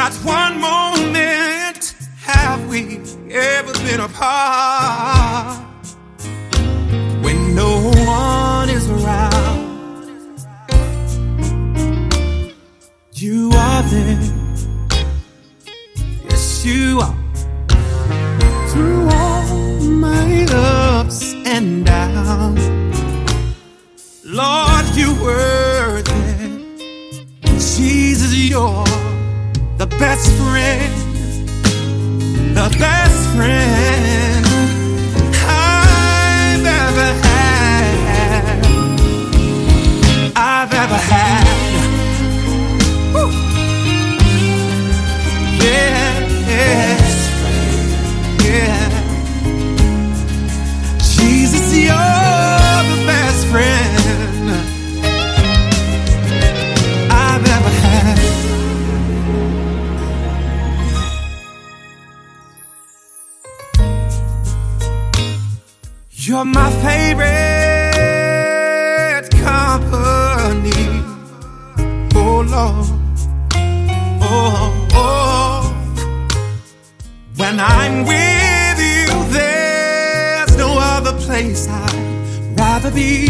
Not one moment have we ever been apart. When no one is around, you are there. Yes, you are. Through all my ups and downs, Lord, you were there. Jesus, you're the best friend, the best friend I've ever had. I've ever had. Woo. Yeah, yeah, yeah. Jesus, you're the best friend I've ever had. You're my favorite company. Oh Lord, oh, oh. When I'm with you, there's no other place I'd rather be.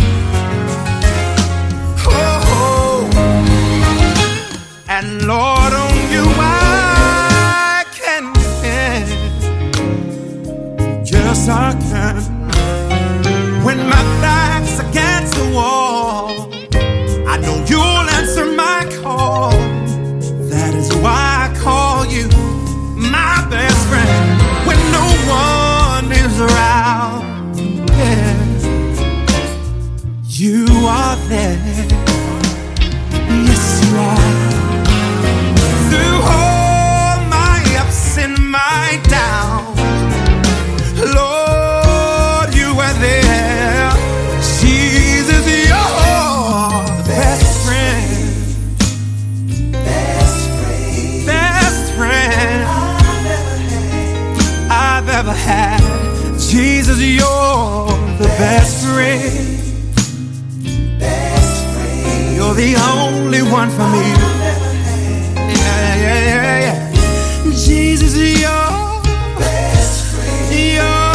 Oh, and Lord, on you I can depend. Yes, I can. When my back's against the wall, I know you'll answer my call. That is why I call you my best friend. When no one is around, yeah, you are there. Yes, you are. Through all my ups and my downs, Lord, you are there. Jesus, you're the best friend, best friend I've ever had. Jesus, you're the best friend. You're the only one for me. Yeah, yeah, yeah, yeah. Jesus, you're best friend. You're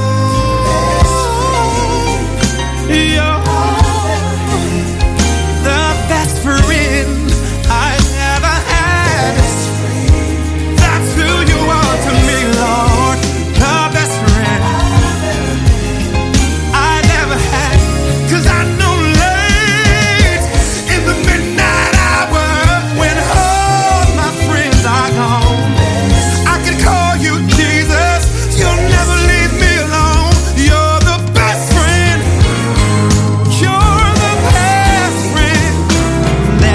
the best friend I've ever had. That's who you are to me, Lord. The best friend I've ever had. 'Cause I know late in the midnight hour, when all my friends are gone, I can call you Jesus. You'll never leave me alone. You're the best friend. You're the best friend that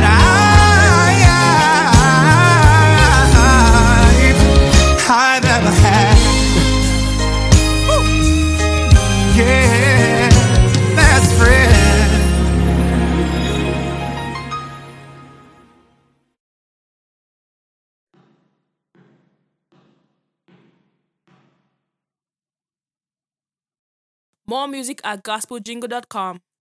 I've ever had. Woo. Yeah, best friend. More music at gospeljingle.com.